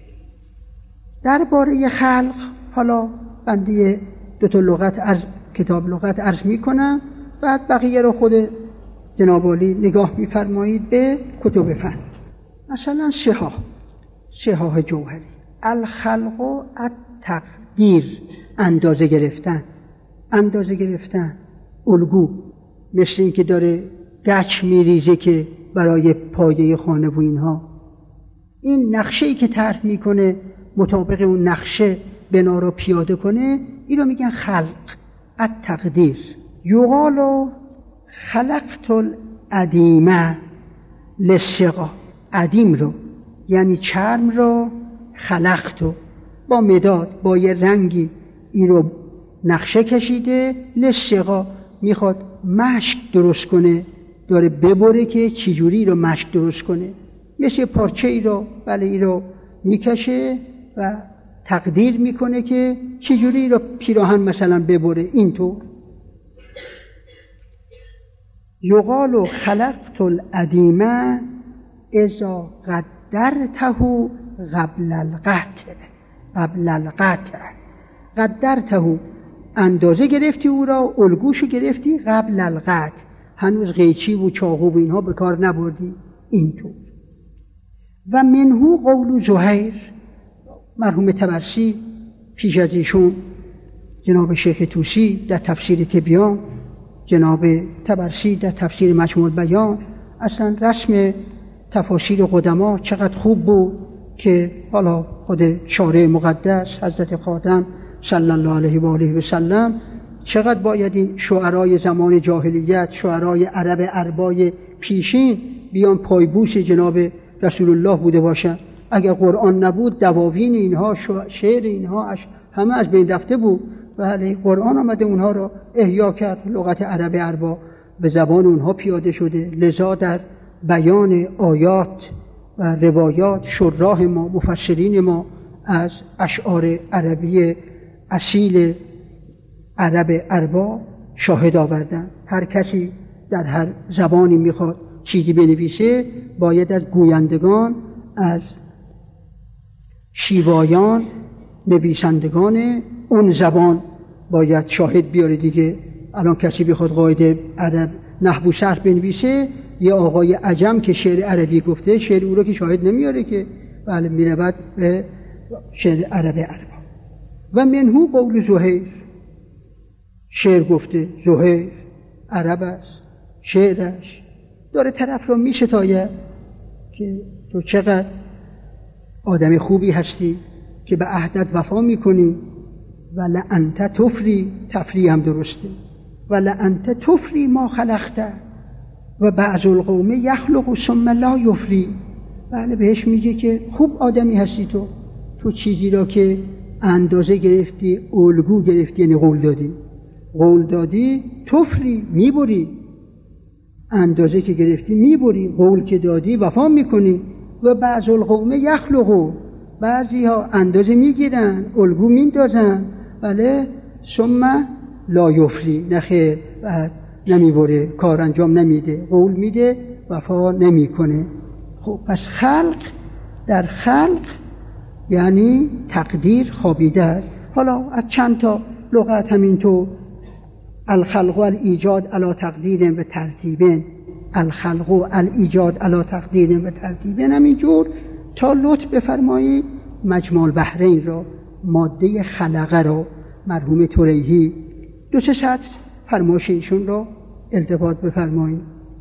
درباره خلق حالا بنده 2 تا لغت کتاب لغت عرض میکنم، بعد بقیه رو خود جناب عالی نگاه میفرمایید به کتب فن. مثلا شهاه جوهری، الخلق و التقدیر، اندازه گرفتن، الگو، مثل این که داره گچ میریزه که برای پایه خانه و اینها، این نقشه‌ای که طرح میکنه مطابق اون نقشه بنا رو پیاده کنه، این رو میگن خلق. التقدیر، یقال خلقت العدیم للصغا، عدیم رو یعنی چرم رو خلقتو، با مداد، با یه رنگی این رو نقشه کشیده، للصغا میخواد مشک درست کنه، داره ببره که چجوری رو مشک درست کنه، مثل پارچه ای رو بله این رو میکشه و تقدیر میکنه که چجوری رو پیراهن مثلا ببره اینطور. یقال خلقت العدیم اذا قدرته قبل القطع، قدرته اندازه گرفتی او را، الگوشو گرفتی، قبل القطع هنوز قیچی و چاقو و اینها به کار نبردی، اینطور. و منهو قول زهیر، مرحوم طبرسی پیش از ایشون جناب شیخ طوسی در تفسیر تبیان، جناب طبرسی در تفسیر مجموع البیان، اصلا رسم تفاسیر قدما چقدر خوب بود که حالا خود شارع مقدس حضرت خاتم صلی الله علیه و آله و سلم چقدر باید این شعرای زمان جاهلیت، شعرای عرب اربای پیشین بیان پایبوس جناب رسول الله بوده باشن. اگر قرآن نبود دواوین اینها، شعر اینها همه از بین رفته بود. ولی قرآن آمده اونها را احیا کرد، لغت عرب اربا به زبان اونها پیاده شده. لذا در بیان آیات و روایات شراح ما، مفسرین ما از اشعار عربی اصیل عرب اربا شاهد آوردن. هر کسی در هر زبانی میخواد چیزی بنویسه باید از گویندگان، از شیوایان، نویسندگان اون زبان باید شاهد بیاره دیگه. الان کسی بخواد قاعده عرب نحو صرف بنویسه، یه آقای عجم که شعر عربی گفته شعر او رو که شاهد نمیاره که، بله میرود به شعر عرب اربا. و منهو قول زهیر، شعر گفته، زهیر عرب است، شعرش داره طرف رو میشتاید که تو چقدر آدم خوبی هستی که به عهدت وفا میکنی، و لأنت تفری، تفری هم درسته، و لأنت تفری ما خلقته و بعض القوم یخلق ثم لا یفری. بله بهش میگه که خوب آدمی هستی تو چیزی را که اندازه گرفتی، الگو گرفتی، یعنی قول دادی تفری، میبری، اندازه که گرفتی میبری، قول که دادی وفا میکنی. و بعض القوم یخلقو، بعضی ها اندازه میگیرن، الگو میندازن، بله ثم لا یفری، نخیر، بعد نمیبره، کار انجام نمیده، قول میده وفا نمیکنه. خب پس در خلق یعنی تقدیر خوابیده. حالا از چند تا لغت همینطور، الخلق و الایجاد علی تقدیر و ترتیب، الخلق و الایجاد علی تقدیر و ترتیب، همینجور تا لطف بفرمایید مجموع البحرین را، ماده خلقه را مرحوم طریحی 2-3 سطر فرمایش ایشون را التفات بفرمایید.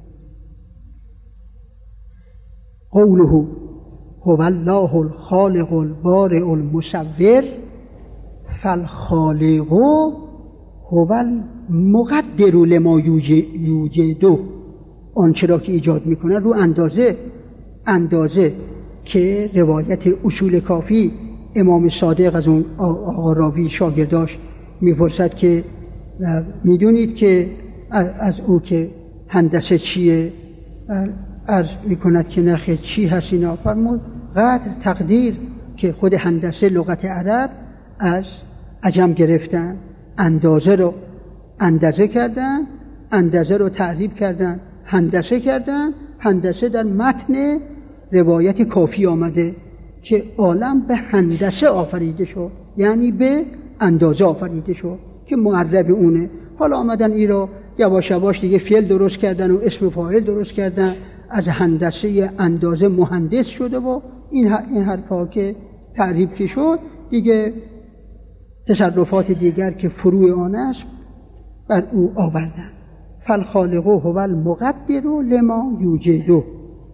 قوله هو الله الخالق البارئ المصور فالخالق هو المقدر لما یوجد، آنچه را که ایجاد میکنه رو اندازه که روایت اصول کافی امام صادق از اون آقا راوی شاگرداش میپرسد که میدونید که از او که هندسه چیه؟ عرض میکند که نخیر چی هست اینا؟ فرمود قدر، تقدیر، که خود هندسه لغت عرب از عجم گرفتن، اندازه رو اندازه کردن، اندازه رو تعریف کردن، هندسه کردن. هندسه در متن روایت کافی آمده که عالم به هندسه آفریده شد، یعنی به اندازه آفریده شد که معرب اونه. حالا آمدن این رو یواش یواش دیگه فعل درست کردن و اسم فاعل درست کردن، از هندسه اندازه مهندس شده و این حرفا که تعریف که شد دیگه تصرفات دیگر که فروع آن است بر او آوردن. فالخالق هو المقدر لما یوجد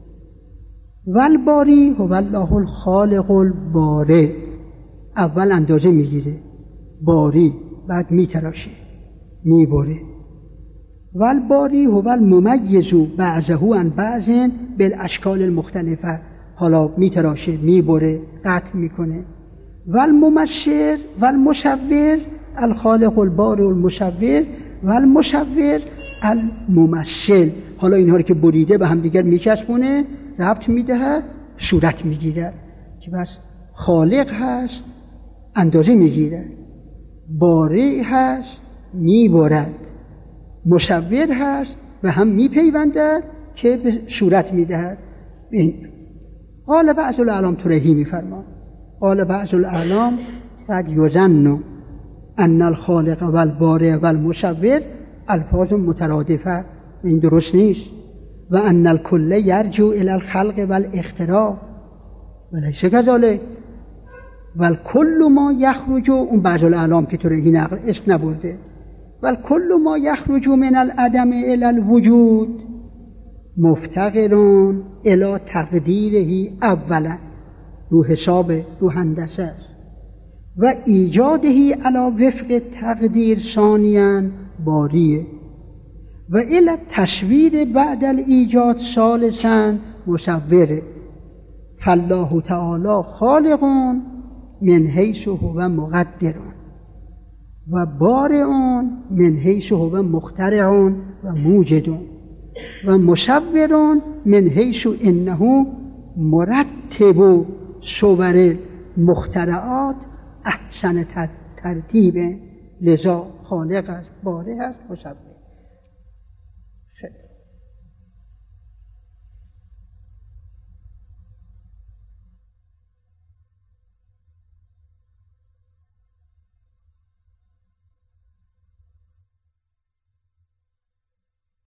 والباری هو الله الخالق البارئ. اول اندازه میگیره، باری، بعد میتراشه، میبره. والباری هو الممیز بعضه عن بعض بالاشکال المختلفه، حالا میتراشه، میبره، قطع میکنه. والممثل والمصور الخالق البارئ المصور والمصور الممثل، حالا اینها رو که بریده به هم دیگر میچسبونه، ربط میده، صورت میگیره که بس خالق هست اندازه میگیره، بارئ هست میبرد، مصور هست به هم میپیونده که به صورت میدهد. قال بعض الاعلام، طریحی میفرما، قال بعض الاعلام قد یظن ان الخالق و البارئ و المصور الفاظ مترادفه، این درست نیست. و ان الکل یرجع الی الخلق و الاختراع ولیس کذالک والکل ما یخرج، اون بعض الاعلام که طریحی نقل اسم نبرده، والکل ما یخرج من العدم الی الوجود مفتقر الی تقدیره اولا، رو حساب، رو هندسه است، و ایجاده علی وفق تقدیر ثانیا باریه، و الی تصویر بعد الایجاد ثالثا مصوره. فالله تعالی خالق من حیث هو مقدر و بارئ من حیث هو مخترع و موجد و مصور من حیث انه مرتب صور مخترعات احسن ترتیب، لذا خالق است، بارئ است، مصور. خیلی